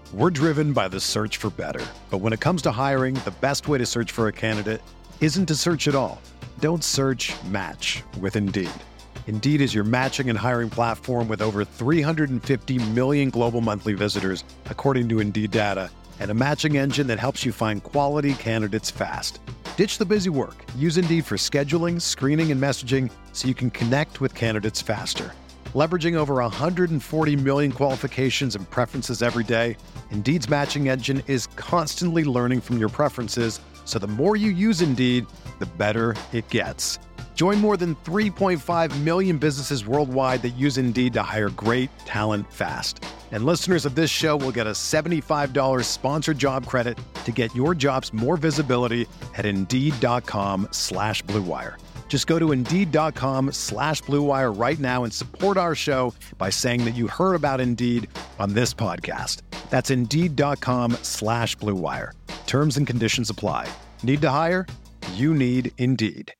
We're driven by the search for better. But when it comes to hiring, the best way to search for a candidate isn't to search at all. Don't search, match with Indeed. Indeed is your matching and hiring platform with over 350 million global monthly visitors, according to Indeed data, and a matching engine that helps you find quality candidates fast. Ditch the busy work. Use Indeed for scheduling, screening, and messaging so you can connect with candidates faster. Leveraging over 140 million qualifications and preferences every day, Indeed's matching engine is constantly learning from your preferences, so the more you use Indeed, the better it gets. Join more than 3.5 million businesses worldwide that use Indeed to hire great talent fast. And listeners of this show will get a $75 sponsored job credit to get your jobs more visibility at Indeed.com/Blue Wire. Just go to Indeed.com/Blue Wire right now and support our show by saying that you heard about Indeed on this podcast. That's Indeed.com/Blue Wire. Terms and conditions apply. Need to hire? You need Indeed.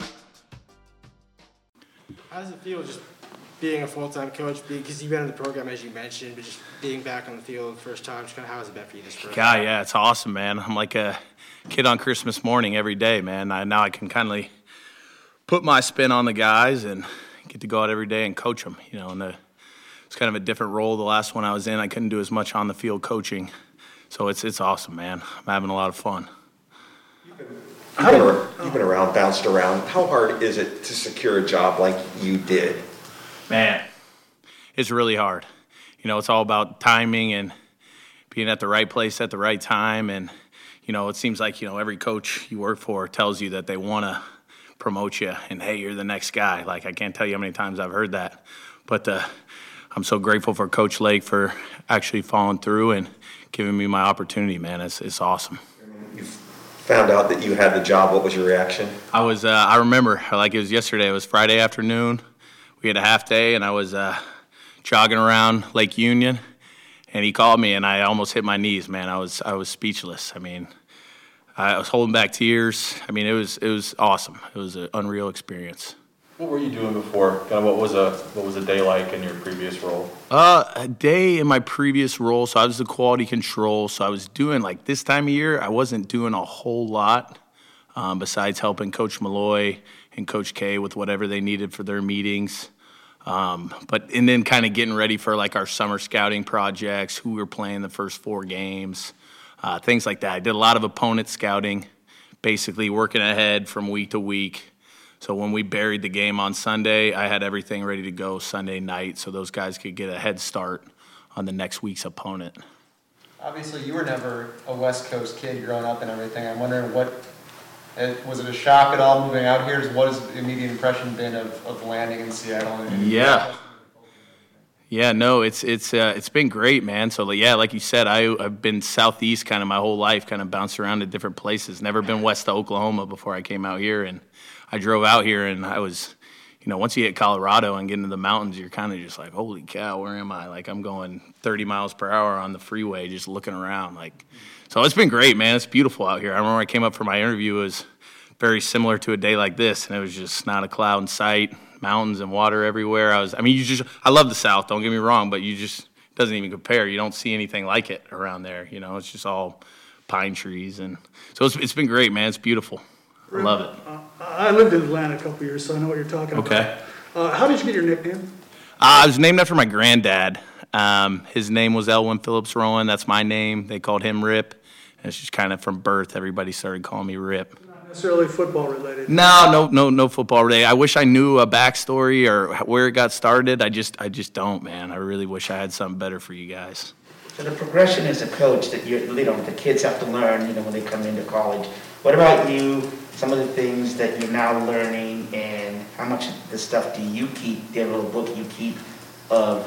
How does it feel just being a full-time coach? Because you've been in the program, as you mentioned, but just being back on the field first time, just kind of how has it been for you this first time? Yeah, it's awesome, man. I'm like a kid on Christmas morning every day, man. Now I can kind of put my spin on the guys and get to go out every day and coach them, and it's kind of a different role. The last one I was in, I couldn't do as much on the field coaching. So it's awesome, man. I'm having a lot of fun. You've been around, bounced around. How hard is it to secure a job like you did? Man, it's really hard. It's all about timing and being at the right place at the right time. And, it seems like, every coach you work for tells you that they want to promote you and, hey, you're the next guy. Like, I can't tell you how many times I've heard that. But I'm so grateful for Coach Lake for actually following through and giving me my opportunity, man. It's awesome. You found out that you had the job. What was your reaction? I remember, like it was yesterday. It was Friday afternoon. We had a half day, and I was jogging around Lake Union, and he called me, and I almost hit my knees, man. I was speechless. I was holding back tears. It was awesome. It was an unreal experience. What were you doing before? Kind of what was a day like in your previous role? A day in my previous role, so I was the quality control. So I was doing, like this time of year, I wasn't doing a whole lot besides helping Coach Malloy and Coach K with whatever they needed for their meetings. And then kind of getting ready for like our summer scouting projects, who we were playing the first 4 games, things like that. I did a lot of opponent scouting, basically working ahead from week to week. So when we buried the game on Sunday, I had everything ready to go Sunday night so those guys could get a head start on the next week's opponent. Obviously, you were never a West Coast kid growing up and everything. I'm wondering was it a shock at all moving out here? What has the immediate impression been of landing in Seattle? Yeah, no, it's been great, man. So, yeah, like you said, I've been southeast kind of my whole life, kind of bounced around to different places. Never been west of Oklahoma before I came out here, and I drove out here, and I was, once you hit Colorado and get into the mountains, you're kind of just like, holy cow, where am I? Like, I'm going 30 miles per hour on the freeway just looking around. So it's been great, man. It's beautiful out here. I remember I came up for my interview. It was very similar to a day like this, and it was just not a cloud in sight, mountains and water everywhere. I love the South, don't get me wrong, but it doesn't even compare. You don't see anything like it around there. It's just all pine trees. And so it's been great, man. It's beautiful. I love it. I lived in Atlanta a couple years, so I know what you're talking about. Okay. How did you get your nickname? I was named after my granddad. His name was Elwin Phillips Rowan. That's my name. They called him Rip. And it's just kind of from birth, everybody started calling me Rip. Not necessarily football related. No football related. I wish I knew a backstory or where it got started. I just don't, man. I really wish I had something better for you guys. So the progression as a coach that the kids have to learn, when they come into college. What about you? Some of the things that you're now learning, and how much of the stuff do you keep? The little book you keep of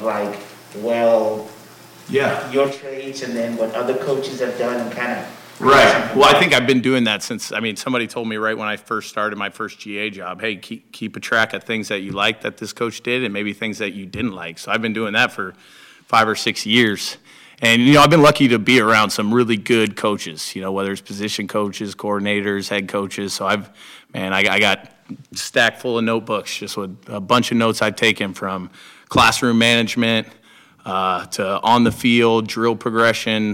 your trades, and then what other coaches have done, and kind of right. Well, I think I've been doing that since. Somebody told me right when I first started my first GA job, hey, keep a track of things that you like that this coach did, and maybe things that you didn't like. So I've been doing that for 5 or 6 years. And, I've been lucky to be around some really good coaches, whether it's position coaches, coordinators, head coaches. So I got stacked full of notebooks just with a bunch of notes I've taken from classroom management to on the field, drill progression,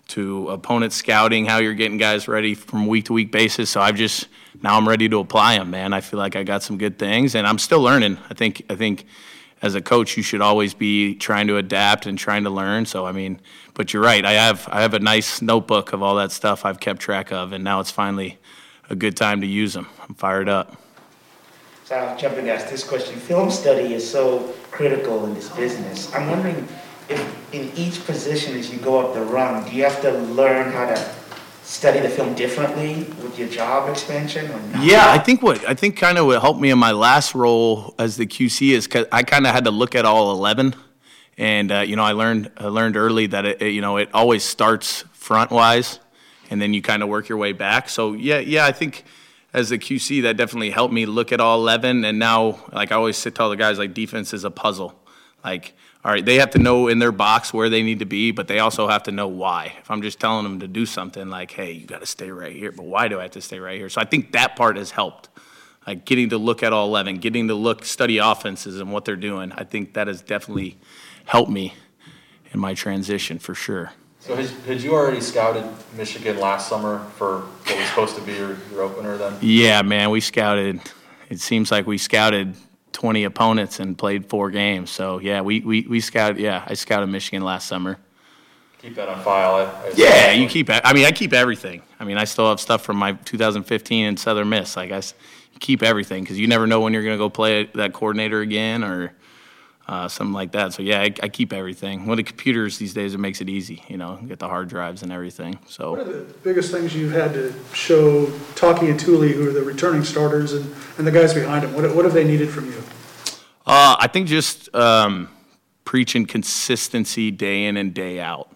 to opponent scouting, how you're getting guys ready from week to week basis. So now I'm ready to apply them, man. I feel like I got some good things, and I'm still learning. I think as a coach, you should always be trying to adapt and trying to learn. So, I mean, but you're right. I have a nice notebook of all that stuff I've kept track of, and now it's finally a good time to use them. I'm fired up. So I'll jump in and ask this question. Film study is so critical in this business. I'm wondering if in each position as you go up the rung, do you have to learn how to study the film differently with your job expansion or not? Yeah, I think kind of what helped me in my last role as the QC is 'cause I kind of had to look at all 11, and I learned early that it always starts front wise, and then you kind of work your way back. So yeah, I think as the QC that definitely helped me look at all 11, and now like I always tell the guys, like, defense is a puzzle. Like, all right, they have to know in their box where they need to be, but they also have to know why. If I'm just telling them to do something like, hey, you got to stay right here, but why do I have to stay right here? So I think that part has helped, like getting to look at all 11, getting to study offenses and what they're doing. I think that has definitely helped me in my transition for sure. So had you already scouted Michigan last summer for what was supposed to be your opener then? Yeah, man, it seems like we scouted 20 opponents and played 4 games. So yeah, we scouted. Yeah, I scouted Michigan last summer. Keep that on file. Yeah, you keep. I mean, I keep everything. I mean, I still have stuff from my 2015 in Southern Miss. Like you keep everything because you never know when you're going to go play that coordinator again or something like that. So yeah, I keep everything. With the computers these days, it makes it easy. Get the hard drives and everything. So What are the biggest things you've had to show Taki and Thule, who are the returning starters, and the guys behind them? What have they needed from you? I think just preaching consistency day in and day out.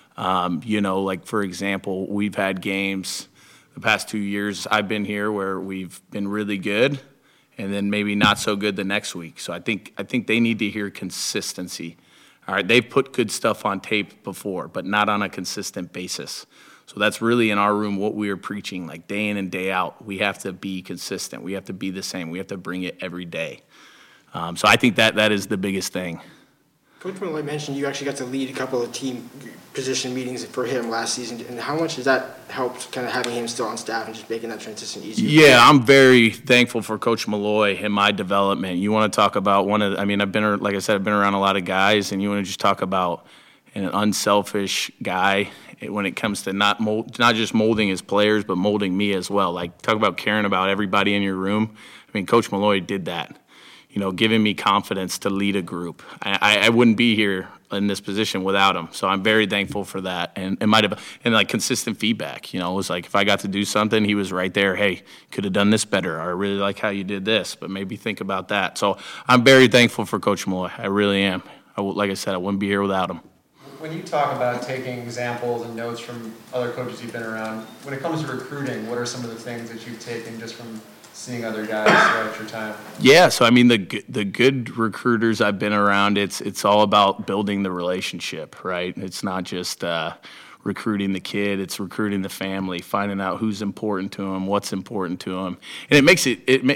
Like for example, we've had games the past 2 years I've been here where we've been really good and then maybe not so good the next week. So I think they need to hear consistency. All right, they've put good stuff on tape before, but not on a consistent basis. So that's really in our room what we are preaching, like day in and day out. We have to be consistent. We have to be the same. We have to bring it every day. So I think that is the biggest thing. Coach Malloy mentioned you actually got to lead a couple of team position meetings for him last season, and how much has that helped kind of having him still on staff and just making that transition easier? Yeah, I'm very thankful for Coach Malloy and my development. You want to talk about I've been around a lot of guys, and you want to just talk about an unselfish guy when it comes to not just molding his players, but molding me as well. Like, talk about caring about everybody in your room. I mean, Coach Malloy did that. Giving me confidence to lead a group. I wouldn't be here in this position without him. So I'm very thankful for that. And like consistent feedback. It was like if I got to do something, he was right there. Hey, could have done this better. Or I really like how you did this, but maybe think about that. So I'm very thankful for Coach Malloy. I really am. Like I said, I wouldn't be here without him. When you talk about taking examples and notes from other coaches you've been around, when it comes to recruiting, what are some of the things that you've taken just from seeing other guys throughout your time? Yeah, so I mean the good recruiters I've been around, it's all about building the relationship, right? It's not just recruiting the kid, it's recruiting the family, finding out who's important to them, what's important to them. And it makes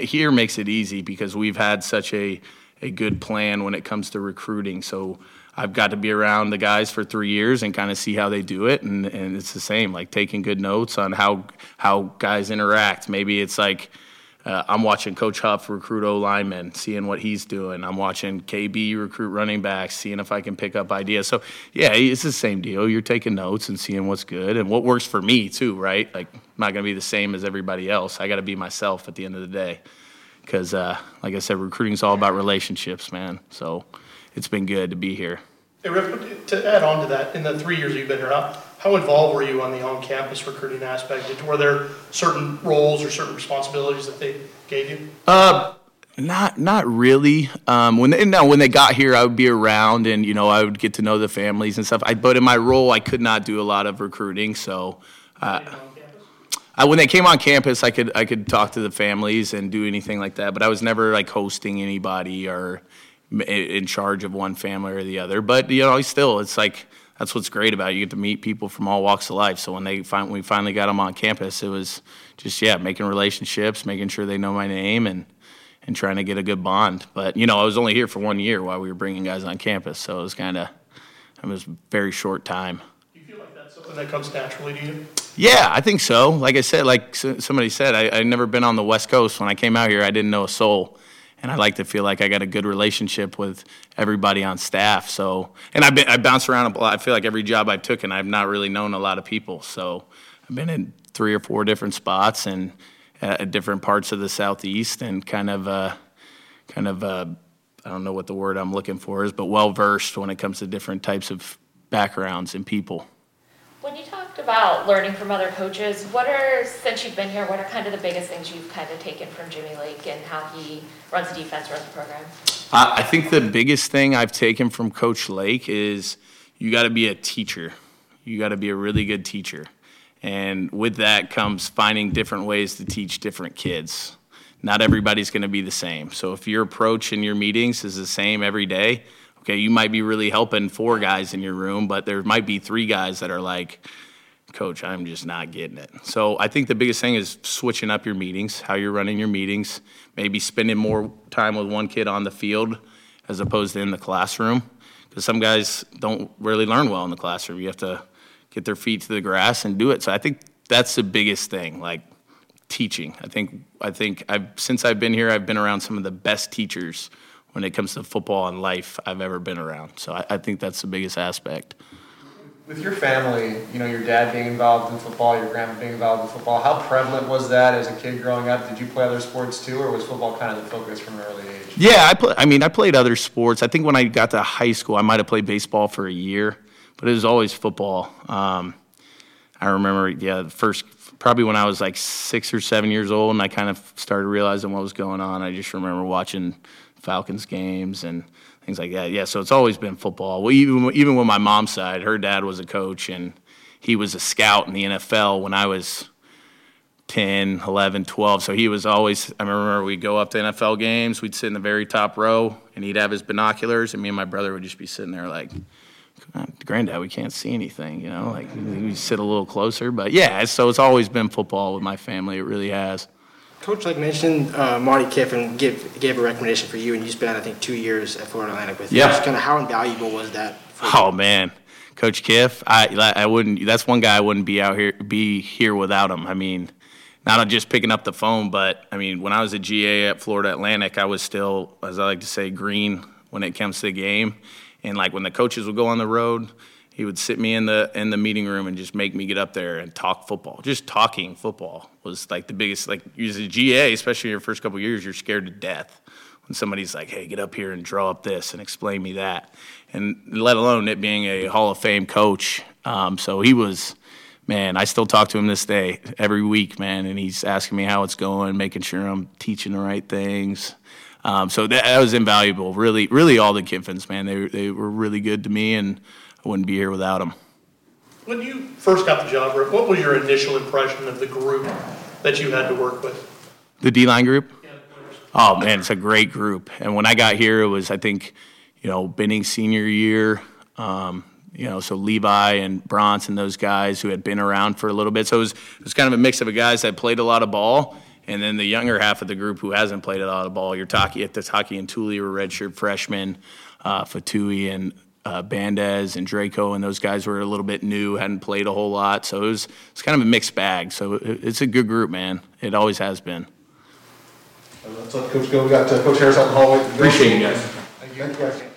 it easy because we've had such a good plan when it comes to recruiting. So I've got to be around the guys for 3 years and kind of see how they do it, and it's the same, like taking good notes on how guys interact. Maybe it's like I'm watching Coach Huff recruit O-linemen, seeing what he's doing. I'm watching KB recruit running backs, seeing if I can pick up ideas. So, yeah, it's the same deal. You're taking notes and seeing what's good and what works for me too, right? Like, I'm not going to be the same as everybody else. I got to be myself at the end of the day because, like I said, recruiting is all about relationships, man. So it's been good to be here. Hey, Rick, to add on to that, in the 3 years you've been here, how involved were you on the on-campus recruiting aspect? Were there certain roles or certain responsibilities that they gave you? Not really. When they got here, I would be around and I would get to know the families and stuff. But in my role, I could not do a lot of recruiting. So when they came on campus, I could talk to the families and do anything like that. But I was never like hosting anybody or in charge of one family or the other. But still, it's like that's what's great about it. You get to meet people from all walks of life. So when we finally got them on campus, it was just making relationships, making sure they know my name, and trying to get a good bond. But I was only here for 1 year while we were bringing guys on campus, so it was a very short time. Do you feel like that's that something that comes naturally to you? Yeah, I think so. Like I said, like somebody said, I'd never been on the West Coast. When I came out here, I didn't know a soul. And I like to feel like I got a good relationship with everybody on staff. So, and I bounce around a lot. I feel like every job I've taken, I've not really known a lot of people. So I've been in 3 or 4 different spots and at different parts of the Southeast, and kind of I don't know what the word I'm looking for is, but well-versed when it comes to different types of backgrounds and people. When you talked about learning from other coaches, since you've been here, what are kind of the biggest things you've kind of taken from Jimmy Lake and how he runs the defense, runs the program? I think the biggest thing I've taken from Coach Lake is you got to be a teacher. You got to be a really good teacher. And with that comes finding different ways to teach different kids. Not everybody's going to be the same. So if your approach in your meetings is the same every day, okay, you might be really helping 4 guys in your room, but there might be 3 guys that are like, Coach, I'm just not getting it. So I think the biggest thing is switching up your meetings, how you're running your meetings, maybe spending more time with one kid on the field as opposed to in the classroom, because some guys don't really learn well in the classroom. You have to get their feet to the grass and do it. So I think that's the biggest thing, like teaching. I think since I've been here, I've been around some of the best teachers when it comes to football and life I've ever been around. So I think that's the biggest aspect. With your family, your dad being involved in football, your grandma being involved in football, how prevalent was that as a kid growing up? Did you play other sports too, or was football kind of the focus from an early age? Yeah, I played other sports. I think when I got to high school, I might have played baseball for a year, but it was always football. I remember, probably when I was like 6 or 7 years old, and I kind of started realizing what was going on. I just remember watching Falcons games and things like that. Yeah, so it's always been football. Well, even with my mom's side, her dad was a coach, and he was a scout in the NFL when I was 10, 11, 12. So he was always, I remember we'd go up to NFL games, we'd sit in the very top row, and he'd have his binoculars, and me and my brother would just be sitting there like, Granddad, we can't see anything, like we sit a little closer. But yeah, so it's always been football with my family. It really has. Coach, like mentioned, Monte Kiffin gave a recommendation for you, and you spent, I think, 2 years at Florida Atlantic with him. Just kind of how invaluable was that for you? Oh, man. Coach Kiff, I wouldn't. That's one guy I wouldn't be here without him. I mean, not just picking up the phone, but, when I was a GA at Florida Atlantic, I was still, as I like to say, green when it comes to the game. And, like, when the coaches would go on the road, he would sit me in the meeting room and just make me get up there and talk football. Just talking football was, like, the biggest. Like, as a GA, especially your first couple of years, you're scared to death when somebody's like, hey, get up here and draw up this and explain me that. And let alone it being a Hall of Fame coach. So he was, man, I still talk to him this day, every week, man, and he's asking me how it's going, making sure I'm teaching the right things. So that was invaluable. Really, really all the Kiffins, man, they were really good to me, and I wouldn't be here without them. When you first got the job, Rick, what was your initial impression of the group that you had to work with? The D-line group? Yeah, oh, man, it's a great group. And when I got here, it was, I think, Benning's senior year, so Levi and Bronson, those guys who had been around for a little bit. So it was kind of a mix of guys that played a lot of ball, and then the younger half of the group who hasn't played a lot of ball. Taki and Tuli were redshirt freshmen, Fatui and Bandez and Draco, and those guys were a little bit new, hadn't played a whole lot. So it was kind of a mixed bag. So it's a good group, man. It always has been. Let's let Coach go. We got Coach Harris out in the hallway. Appreciate you guys. Thank you guys.